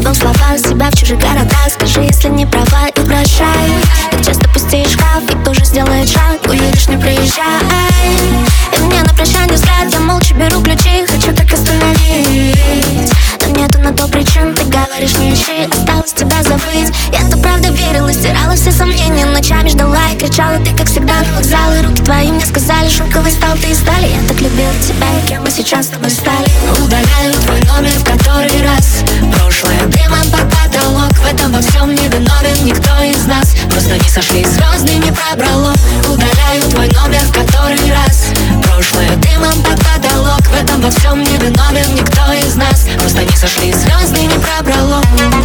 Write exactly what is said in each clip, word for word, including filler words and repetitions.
двух словах себя в чужих городах. Скажи, если не права, и прощай. Так часто пустеешь шкаф, и кто же сделает шаг? Уедешь, не приезжай. И мне на прощание взгляд, я молча беру ключи. Хочу так остановить, но нету на то причин. Ты говоришь, не ищи, осталось тебя забыть. Я-то правда верила, стирала все сомнения. Ночами ждала и кричала, ты как всегда на вокзале. Руки твои мне сказали, шелковый стал ты и стали. Я так любила тебя, и кем мы сейчас с тобой стали. Удаляю твой номер в который раз. Прошлое дымом под потолок. В этом во всем не виновен никто из нас. Просто не сошлись звезды, не пробрало. Удаляю твой номер в который раз. Прошлое дымом под потолок. В этом во всем не виновен никто из нас. Просто не сошлись звезды, не пробрало.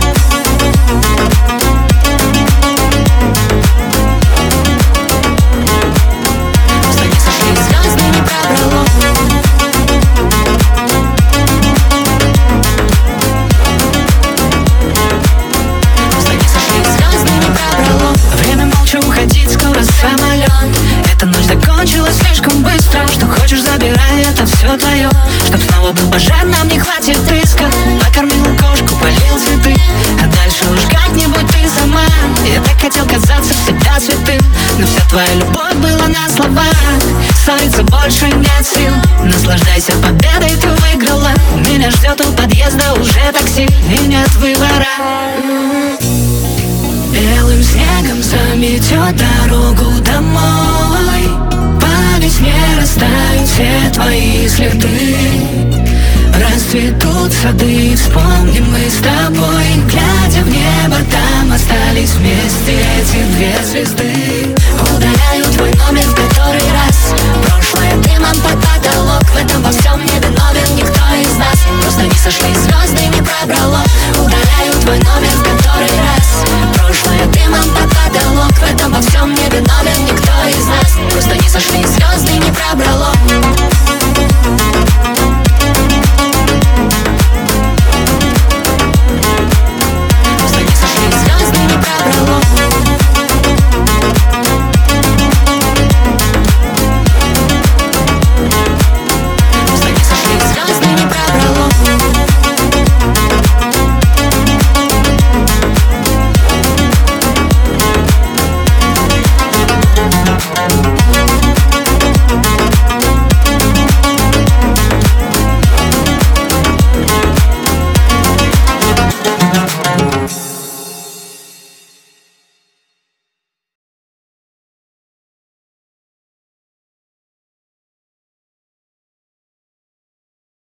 Просто не сошлись звезды, не пробрало. Самолет. Эта ночь закончилась слишком быстро. Что хочешь, забирай, это все твое. Чтоб снова был пожар, нам не хватит риска. Покормил кошку, полил цветы, а дальше уж как-нибудь ты сама. Я так хотел казаться всегда святым, но вся твоя любовь была на словах. Ссориться больше нет сил. Наслаждайся победой, ты выиграла. Меня ждет у подъезда уже такси, и нет выбора. Белым снегом заметет дорогу домой. По весне растают все твои следы. Расцветут сады, вспомним мы с тобой. Глядя в небо, там остались вместе эти две звезды. Удаляю твой номер в который раз. Прошлое дымом под потолок. В этом во всем не виновен никто из нас. Просто не сошлись